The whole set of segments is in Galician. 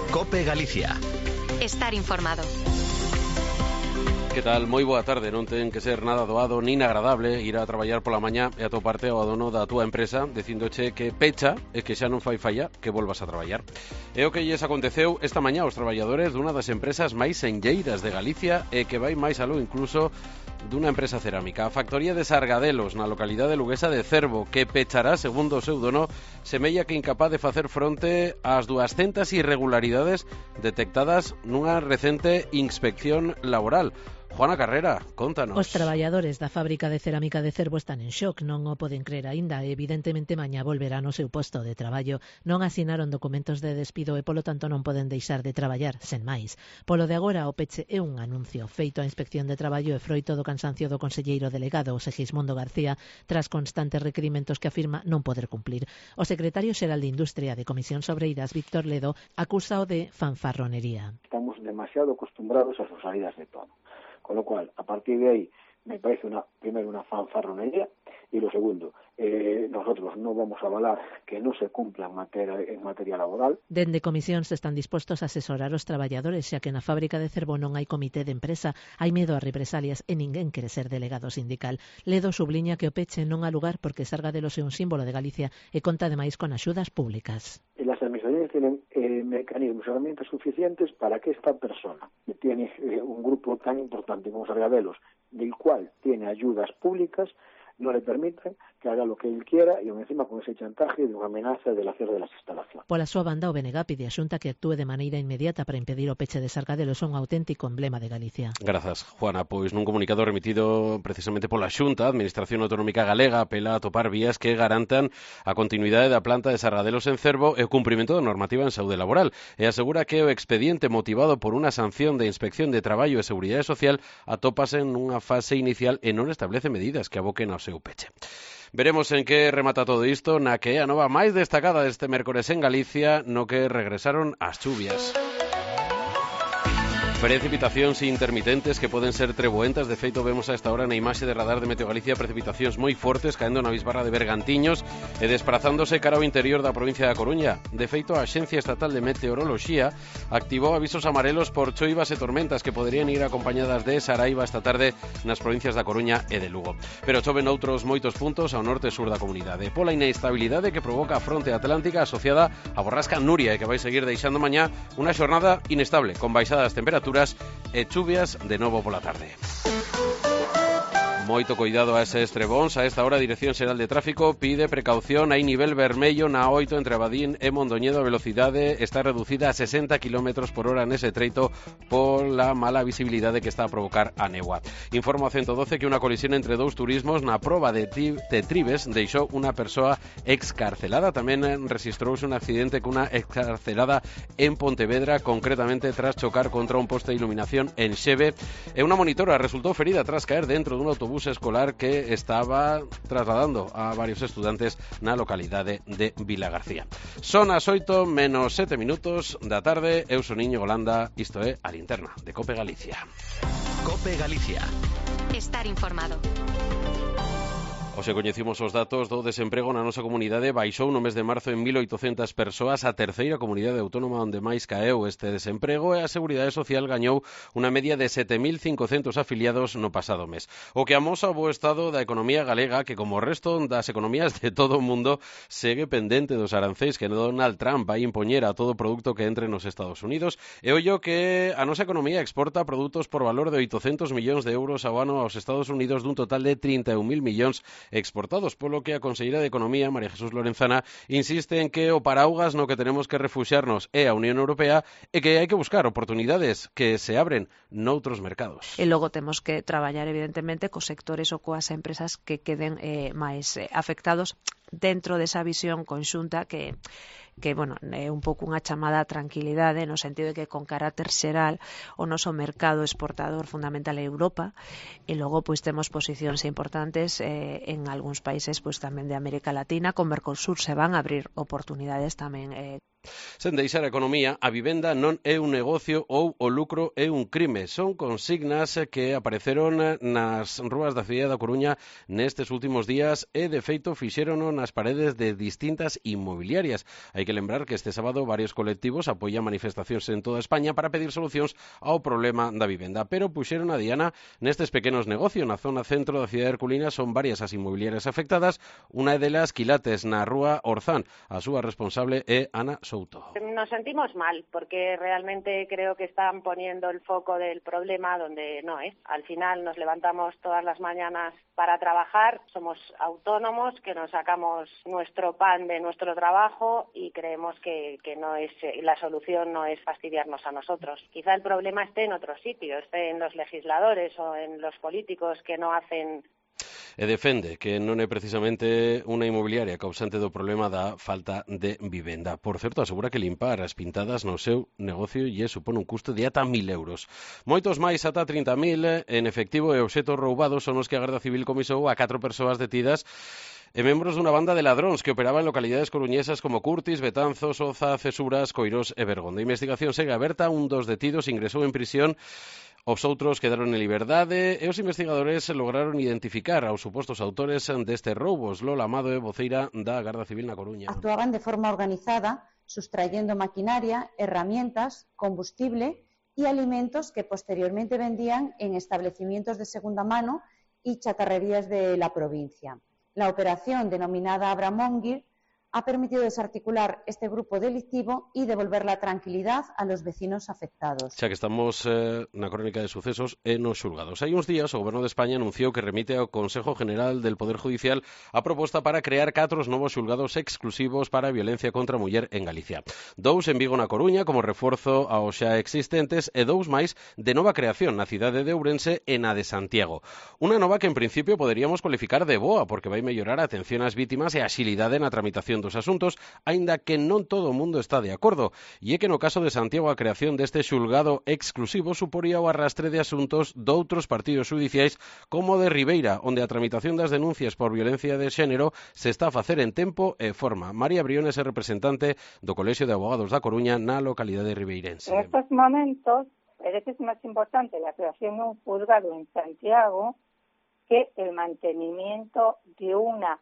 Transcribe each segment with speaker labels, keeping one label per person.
Speaker 1: COPE Galicia.
Speaker 2: Estar informado.
Speaker 3: Que tal? Moi boa tarde. Non ten que ser nada doado nin agradable ir a traballar pola mañá e atoparte ao dono da túa empresa dicíndoche que pecha e que xa non fai falla que volvas a traballar. É o que lles aconteceu esta mañá aos traballadores dunha das empresas máis enlleiras de Galicia e que vai máis aló incluso dunha empresa cerámica. A factoría de Sargadelos, na localidade luguesa de Cervo, que pechará, segundo o seu dono, semella que incapaz de facer fronte ás 200 irregularidades detectadas nunha recente inspección laboral. Juana Carrera, contanos.
Speaker 4: Os traballadores da fábrica de cerámica de Cervo están en shock, non o poden crer aínda. Evidentemente, mañá volverán ao seu posto de traballo. Non asinaron documentos de despido e, polo tanto, non poden deixar de traballar, sen máis. Polo de agora, o peche é un anuncio feito a inspección de traballo e froito do cansancio do conselleiro delegado, o Segismundo García, tras constantes requerimentos que afirma non poder cumplir. O secretario xeral de Industria de Comisións Obreiras, Víctor Ledo, acúsao de fanfarronería.
Speaker 5: Estamos demasiado acostumbrados a sus salidas de tono. Con lo cual, a partir de ahí, me parece primero una fanfarronería y lo segundo, nosotros no vamos a avalar que no se cumpla en materia laboral.
Speaker 4: Dende comisións están dispostos a asesorar os traballadores, xa que na fábrica de Cervo non hai comité de empresa, hai medo a represalias e ninguén quere ser delegado sindical. Ledo subliña que o peche non ha lugar porque Sargadelos é un símbolo de Galicia e conta ademais con axudas públicas.
Speaker 5: Las administraciones tienen mecanismos, herramientas suficientes para que esta persona, que tiene un grupo tan importante como Sargadelos, del cual tiene ayudas públicas, no le permitan que haga lo que él quiera y encima con ese chantaje de unha amenaza del hacer de las instalaciones.
Speaker 4: Pola súa banda, o BNG pide a Xunta que actúe de maneira inmediata para impedir o peche de Sargadelos, un auténtico emblema de Galicia.
Speaker 3: Grazas, Juana. Pois nun comunicado remitido precisamente pola Xunta, a Administración Autonómica Galega apela a topar vías que garantan a continuidade da planta de Sargadelos en Cervo e o cumprimento da normativa en saúde laboral e asegura que o expediente motivado por unha sanción de Inspección de Traballo e Seguridade Social atópase nunha fase inicial e non establece medidas que aboquen ao seu peche. Veremos en que remata todo isto na que é a nova máis destacada deste mércores en Galicia, no que regresaron as chuvias. Precipitacións intermitentes que poden ser treboentas. De feito, vemos a esta hora na imaxe de radar de Meteo Galicia precipitacións moi fortes caendo na bisbarra de Bergantiños e desprazándose cara ao interior da provincia da Coruña. De feito, a Axencia Estatal de Meteoroloxía activou avisos amarelos por choivas e tormentas que poderían ir acompañadas de saraiva esta tarde nas provincias da Coruña e de Lugo. Pero choven outros moitos puntos ao norte e sur da comunidade. Pola inestabilidade que provoca a fronte atlántica asociada a borrasca Nuria e que vai seguir deixando mañá unha xornada inestable con baixadas temperaturas e chuvias de novo pola tarde. Moito cuidado a eses trebóns. A esta hora a Dirección Xeral de Tráfico pide precaución. Hai nivel vermello na 8 entre Abadín e Mondoñedo. A velocidade está reducida a 60 km por hora nese treito pola mala visibilidade que está a provocar a néboa. Informa a 112 que unha colisión entre dous turismos na proba de Tribes deixou unha persoa excarcelada. Tamén registrouse un accidente cunha excarcelada en Pontevedra, concretamente tras chocar contra un poste de iluminación en Xeve. E unha monitora resultou ferida tras caer dentro dun autobús escolar que estaba trasladando a varios estudantes na localidade de Vilagarcía. Son as 8 menos 7 minutos da tarde. Eu son Iñigo Landa, isto é a linterna de COPE Galicia.
Speaker 1: COPE Galicia.
Speaker 2: Estar informado.
Speaker 3: Hoxe coñecimos os datos do desemprego na nosa comunidade. Baixou no mes de marzo en 1.800 persoas, a terceira comunidade autónoma onde máis caeu este desemprego, e a Seguridade Social gañou unha media de 7.500 afiliados no pasado mes. O que amosa o bo estado da economía galega, que como o resto das economías de todo o mundo segue pendente dos arancéis que Donald Trump vai impoñer a todo produto que entre nos Estados Unidos. E ollo que a nosa economía exporta produtos por valor de 800 millóns de euros ao ano aos Estados Unidos dun total de 31.000 millóns exportados, polo que a conselleira de Economía, María Jesús Lorenzana, insiste en que o paraugas no que tenemos que refuxiarnos é a Unión Europea e que hai que buscar oportunidades que se abren noutros mercados.
Speaker 6: E logo temos que traballar, evidentemente, cos sectores ou coas empresas que queden máis afectados dentro desa visión conxunta que bueno, é un pouco unha chamada a tranquilidade no sentido de que con carácter xeral o noso mercado exportador fundamental é Europa e logo pois temos posicións importantes en algúns países pois tamén de América Latina. Con Mercosur se van a abrir oportunidades tamén
Speaker 3: Sen deixar a economía, a vivenda non é un negocio ou o lucro é un crime. Son consignas que apareceron nas rúas da cidade da Coruña nestes últimos días e, de feito, fixérono nas paredes de distintas inmobiliarias. Hai que lembrar que este sábado varios colectivos apoian manifestacións en toda España para pedir solucións ao problema da vivenda. Pero puxeron a diana nestes pequenos negocios. Na zona centro da cidade herculina son varias as inmobiliarias afectadas. Unha delas, Quilates, na rúa Orzán. A súa responsable é Ana Souto.
Speaker 7: Nos sentimos mal porque realmente creo que están poniendo el foco del problema donde no es. Al final nos levantamos todas las mañanas para trabajar, somos autónomos, que nos sacamos nuestro pan de nuestro trabajo y creemos que no es la solución no es fastidiarnos a nosotros. Quizá el problema esté en otro sitio, esté en los legisladores o en los políticos que no hacen.
Speaker 3: E defende que non é precisamente unha inmobiliaria causante do problema da falta de vivenda. Por certo, asegura que limpar as pintadas no seu negocio lle supón un custo de ata 1.000 euros. Moitos máis ata 30.000 en efectivo e obxetos roubados son os que a Garda Civil comisou a 4 persoas detidas e membros dunha banda de ladróns que operaba en localidades coruñesas como Curtis, Betanzos, Oza, Cesuras, Coirós e Bergonda. A investigación segue aberta, un dos detidos ingresou en prisión. Os outros quedaron en liberdade e os investigadores lograron identificar aos supostos autores destes roubos. Lola Amado é voceira da Garda Civil na Coruña.
Speaker 8: Actuaban de forma organizada, sustrayendo maquinaria, herramientas, combustible y alimentos que posteriormente vendían en establecimientos de segunda mano y chatarrerías de la provincia. La operación, denominada Abramongir, ha permitido desarticular este grupo delictivo y devolver la tranquilidad a los vecinos afectados.
Speaker 3: Xa que estamos na crónica de sucesos e nos xulgados. Hai uns días o Goberno de España anunciou que remite ao Consejo General del Poder Judicial a proposta para crear 4 novos xulgados exclusivos para a violencia contra a muller en Galicia. 2 en Vigo na Coruña como reforzo aos xa existentes e 2 máis de nova creación na cidade de Ourense e na de Santiago. Unha nova que en principio poderíamos cualificar de boa porque vai mellorar a atención ás vítimas e a axilidade na tramitación dos asuntos, aínda que non todo o mundo está de acordo. E é que no caso de Santiago a creación deste xulgado exclusivo suporía o arrastre de asuntos doutros partidos xudiciais como de Ribeira, onde a tramitación das denuncias por violencia de xénero se está a facer en tempo e forma. María Briones é representante do Colexio de Abogados da Coruña na localidade ribeirense.
Speaker 9: En estos momentos parece más importante la creación de un juzgado en Santiago que el mantenimiento de una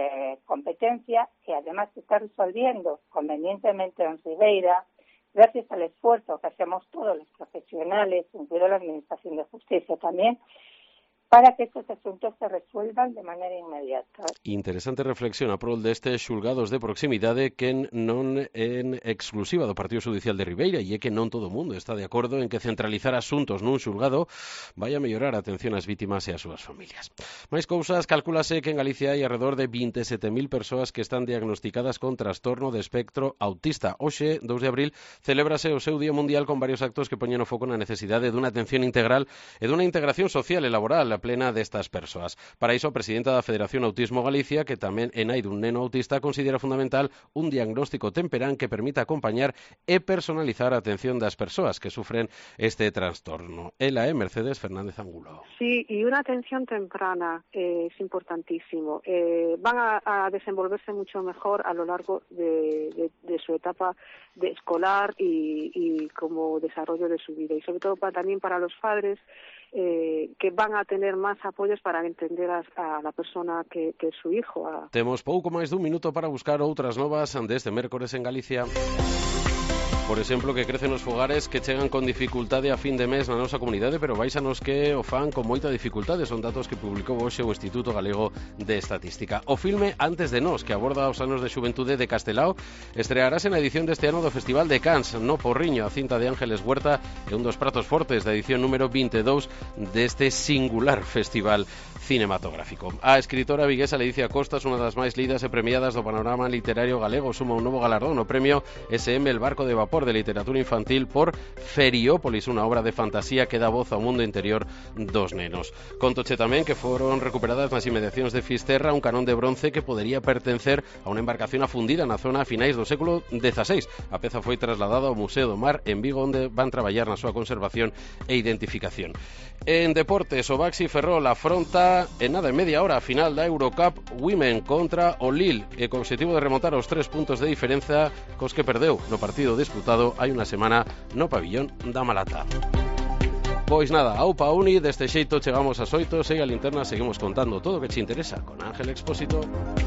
Speaker 9: competencia que además se está resolviendo convenientemente en Ribeira gracias al esfuerzo que hacemos todos los profesionales, incluido la Administración de Justicia también, para que estos asuntos se resuelvan de maneira inmediata.
Speaker 3: Interesante reflexión a prol destes xulgados de proximidade que non en exclusiva do Partido Judicial de Ribeira e é que non todo o mundo está de acordo en que centralizar asuntos nun xulgado vai a mellorar a atención ás vítimas e ás súas familias. Máis cousas, calcúlase que en Galicia hai alrededor de 27.000 persoas que están diagnosticadas con trastorno de espectro autista. Hoxe, 2 de abril, celébrase o seu Día Mundial con varios actos que poñen o foco na necesidade dunha atención integral e dunha integración social e laboral plena destas persoas. Para iso, a presidenta da Federación Autismo Galicia, que tamén é nai dun neno autista, considera fundamental un diagnóstico temperán que permita acompañar e personalizar a atención das persoas que sufren este trastorno. Ela é Mercedes Fernández Angulo.
Speaker 10: Sí, y una atención temprana es importantísimo. Van a desenvolverse mucho mejor a lo largo de su etapa de escolar y como desarrollo de su vida. Y sobre todo también para los padres que van a tener máis apoios para entender a la persona que é su hijo.
Speaker 3: Temos pouco máis dun minuto para buscar outras novas deste mércores en Galicia. Por exemplo, que crecen os fogares que chegan con dificultade a fin de mes na nosa comunidade, pero baixanos que o fan con moita dificultade. Son datos que publicou hoxe o Instituto Galego de Estatística. O filme Antes de Nós, que aborda os anos de xuventude de Castelao, estrearase na edición deste ano do Festival de Cans, no Porriño. A cinta de Ángeles Huerta é un dos pratos fortes da edición número 22 deste singular festival cinematográfico. A escritora viguesa Ledicia Costas, unha das máis lidas e premiadas do panorama literario galego, suma un novo galardón, o premio SM El Barco de Vapor de Literatura Infantil por Feriópolis, unha obra de fantasía que dá voz ao mundo interior dos nenos. Contoche tamén que foron recuperadas nas inmediacións de Fisterra un canón de bronce que podería pertencer a unha embarcación afundida na zona a finais do século XVI. A peza foi trasladada ao Museo do Mar en Vigo, onde van traballar na súa conservación e identificación. En deportes, o Baxi Ferrol afronta xoga en nada, en media hora, a final da Eurocup Women contra o Lille, e co objetivo de remontar os 3 puntos de diferenza cos que perdeu no partido disputado hai unha semana no pabillón da Malata. Pois nada, aupa uni, deste xeito chegamos ás 8, segue a linterna, seguimos contando todo o que che interesa con Ángel Expósito.